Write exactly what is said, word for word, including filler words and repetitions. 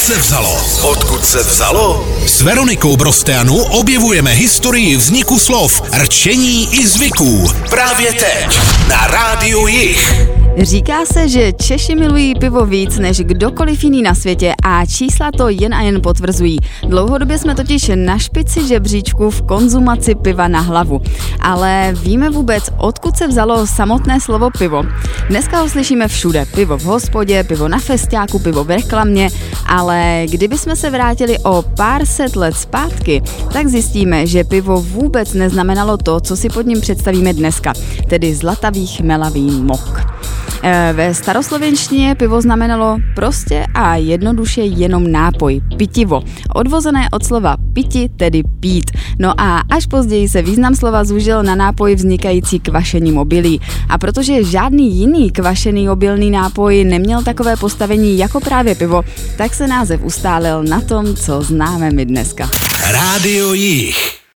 se vzalo? Odkud se vzalo? S Veronikou Brosteanu objevujeme historii vzniku slov, rčení i zvyků. Právě teď na Rádiu Jich. Říká se, že Češi milují pivo víc než kdokoliv jiný na světě a čísla to jen a jen potvrzují. Dlouhodobě jsme totiž na špici žebříčku v konzumaci piva na hlavu. Ale víme vůbec, odkud se vzalo samotné slovo pivo? Dneska ho slyšíme všude. Pivo v hospodě, pivo na festiáku, pivo v reklamě, ale kdybychom se vrátili o pár set let zpátky, tak zjistíme, že pivo vůbec neznamenalo to, co si pod ním představíme dneska, tedy zlatavý chmelavý mok. Ve staroslovenštině pivo znamenalo prostě a jednoduše jenom nápoj, pitivo, odvozené od slova piti, tedy pít. No a až později se význam slova zúžil na nápoj vznikající kvašením obilí. A protože žádný jiný kvašený obilný nápoj neměl takové postavení jako právě pivo, tak se název ustálil na tom, co známe my dneska. Rádio Jich.